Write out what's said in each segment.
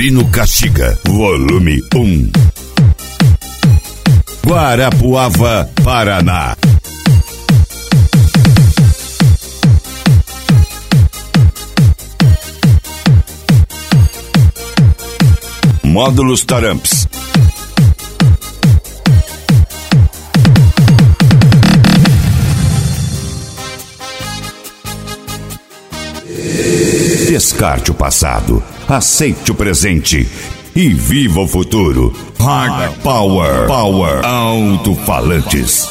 Fiorino Castiga, volume 1. Guarapuava, Paraná. Módulos Taramps. Descarte o passado, aceite o presente e viva o futuro. Hard Power, Alto-Falantes.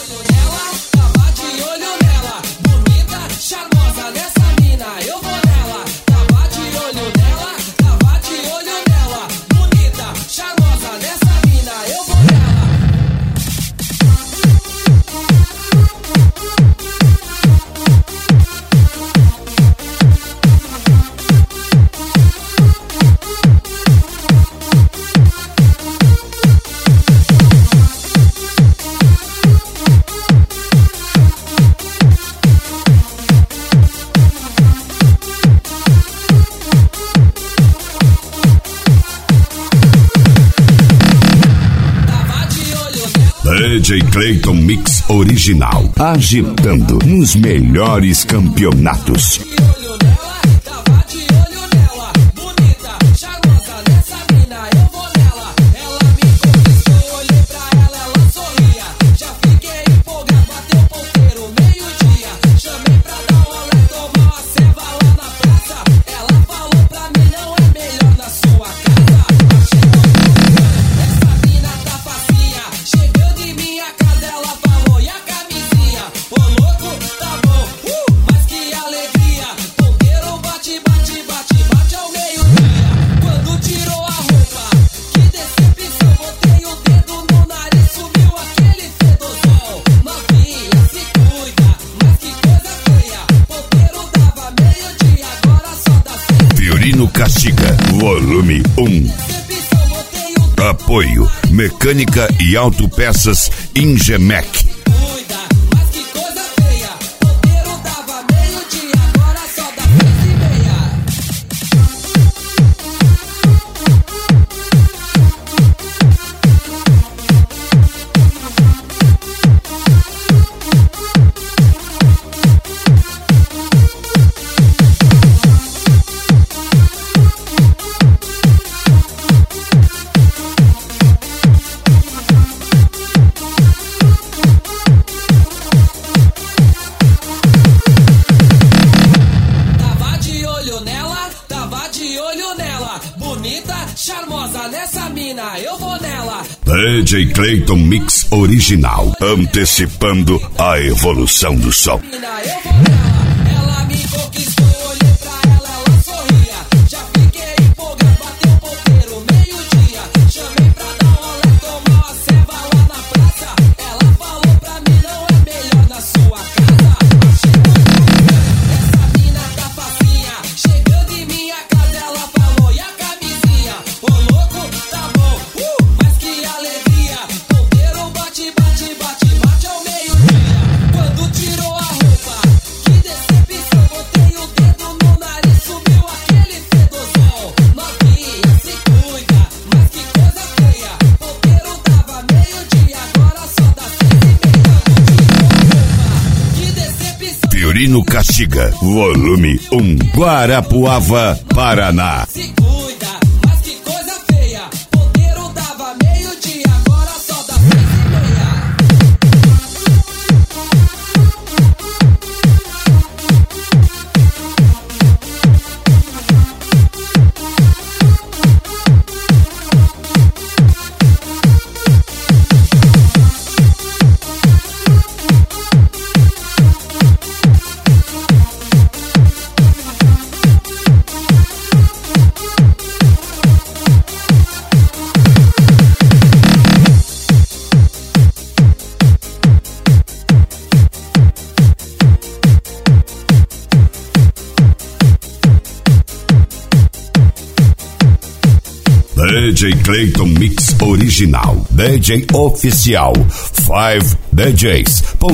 DJ Clayton Mix Original, agitando nos melhores campeonatos. Fiorino Castiga, volume 1. Apoio Mecânica e Autopeças Ingemec. Charmosa nessa mina, eu vou nela. DJ Clayton Mix Original, antecipando a evolução do som. Eu vou nela, ela me conquistou, olhei pra ela, ela sorria. Já fiquei empolgado, bateu o ponteiro, meio-dia. Chamei pra dar um olé, tomar uma ceva lá na praça. Ela falou pra mim, não é melhor na sua casa. Essa mina tá facinha, chegando em minha casa, ela falou, e a camisinha? Ô louco, tá bom, mas que alegria. Ponteiro bate, bate, bate, bate ao meio-dia. Quando tirou a roupa, que decepção. Botei o dedo no nariz, sumiu aquele fedozão. Novinha, se cuida, mas que coisa feia. Ponteiro dava meio-dia, agora só dá 6:30. Que decepção. Fiorino Castiga, volume 1. Guarapuava, Paraná. Se cuida, mas que coisa feia. Ponteiro dava meio-dia, agora só dá 6:30. DJ Clayton Mix Original, DJ Oficial,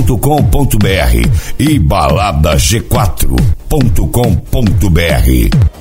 5DJs.com.br e baladag4.com.br.